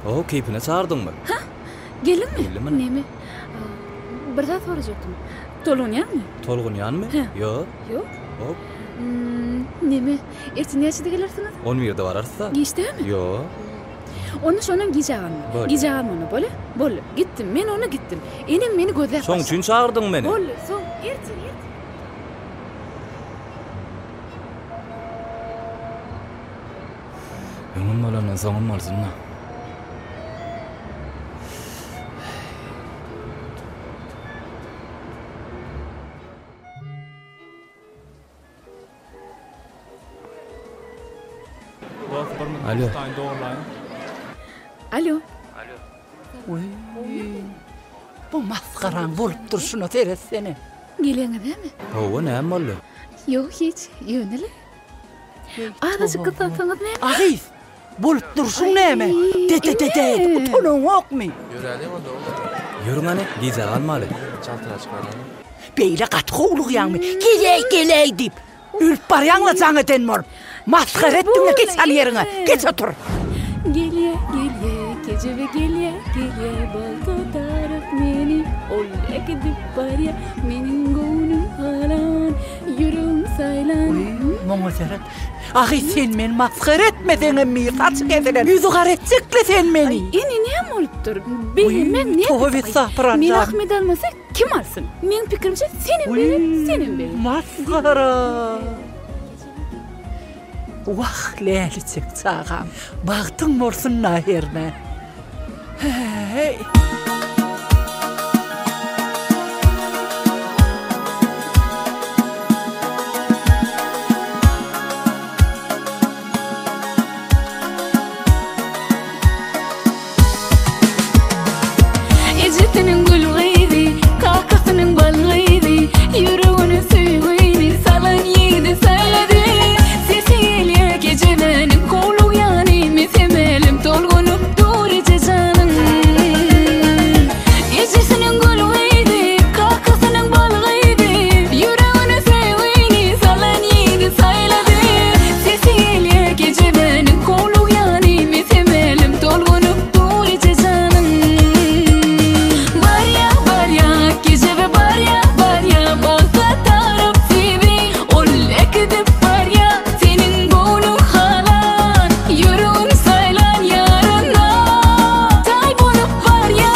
O keypine çağırdyňmy? Gelinmi? Gelinmi? Nemi? Bir zat sorajaktım. Tolunyanmı? Tolgunyanmy? Ýok. Yok. Hop. Nemi? Ertin näçede gelersiniz? 11-de bararsa? Geçtimi? Ýok. Onu şonun gijaganmy. Bol. Gijagan onu bole. Bol. Gittim. Men onu gittim. Enem meni gözläp. Şoň üçin çağırdyň meni. Bol. Soň ertin. Öňüm bolan soňum bolsunma. Alo. Alo. Oy. Bu maskaran bolup durşuna teres seni. Geleňizmi? Hawa näme boldy? Yok hiç. Yöneli. Azıcık kısalsanız ne? Agis. Bolup durşun näme? De. Bu tonun okmy? Ýörüň ane, gijagan maly. Beýle gatgowluk ýagmy. Geley dip. Ülp barýanla jaňa den bolup. Maskar etdiňe git sal ýerine. Geç otur. Gelye, gece ve gelye, balta taraf meni. Olle gidip barya, menin gownum halan. Yürüm saylan. Moňa seret. Agis sen men maskar etmediňe mi saçyk edilen. Ýüzü garetçikli sen meni. Eni näme bolupdyr? Bilmem ne. Tohowet sapran. Men Ahmet almasa kim alsın? Men pikirimçe senin benim. Maskara. Wah läliçik çağam. Bagtyň bolsun näherne. Hey. Ejitinin gül gıydi, kakasının bal gıydi. Yüreğini süygüydi, salan yedi sayladi. Sesiyle gecemenin kolu yani mesemelim tolgunup dur cecanın. Ejitinin gül gıydi, kakasının bal gıydi. Yüreğini süygüydi, salan yedi sayladi. Sesiyle gecemenin kolu yani mesemelim tolgunup dur cecanın. Gece ve barya balta taraf gibi. Olle gidip barya, senin boynun halan. Yürün saylan yarına, tay bulup barya.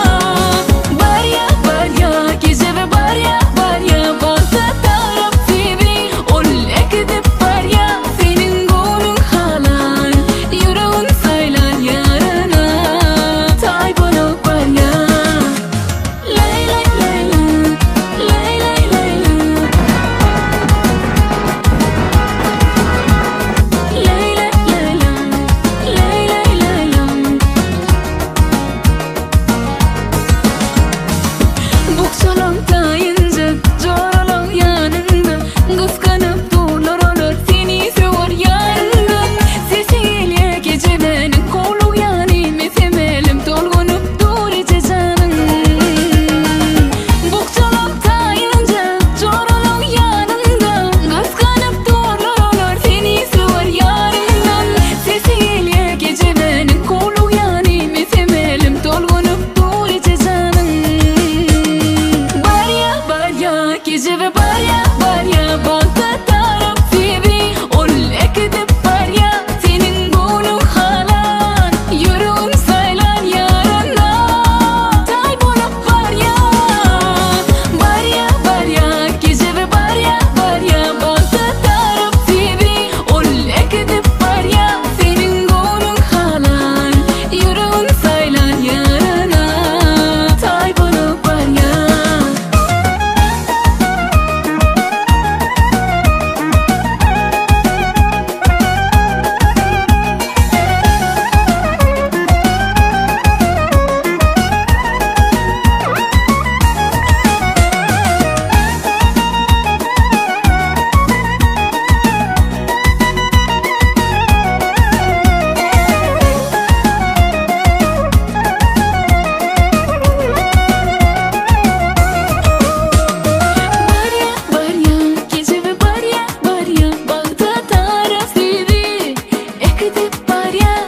Gece ve barya balta taraf gibi. Olle gidip barya, senin boynun halan. Yürün saylan yarına, tay bulup barya. Bukçalan tayınca, coralan yanında. Kıskanıp durlar olur, seni sever yarından. Sesiyle gecemenin kolu yani mesemelim tolgunup dur cecanın. Bukçalan tayınca, coralan yanında. Kıskanıp durlar olur, seni sever yarından. Sesiyle gecemenin kolu yani mesemelim tolgunup dur cecanın. Barya, gece ve barya balta taraf gibi. Olle gidip barya, senin boynun halan. Yürün saylan yarına, tay bulup barya. Gece ve barya balta taraf gibi. Olle gidip barya, senin boynun halan. Yürün saylan yarına, tay bulup barya. Gece ve barya balta taraf gibi. Ekidip barya,